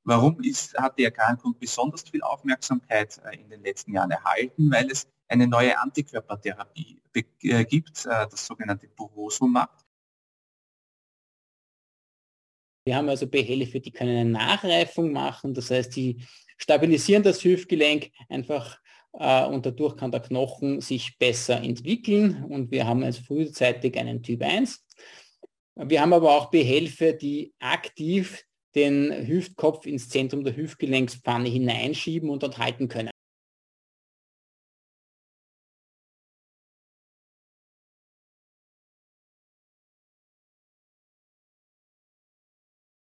Hat die Erkrankung besonders viel Aufmerksamkeit in den letzten Jahren erhalten? Weil es eine neue Antikörpertherapie gibt, das sogenannte Burosumab. Wir haben also Behelfe, die können eine Nachreifung machen, das heißt, die stabilisieren das Hüftgelenk einfach und dadurch kann der Knochen sich besser entwickeln und wir haben also frühzeitig einen Typ 1. Wir haben aber auch Behelfe, die aktiv den Hüftkopf ins Zentrum der Hüftgelenkspfanne hineinschieben und dort halten können.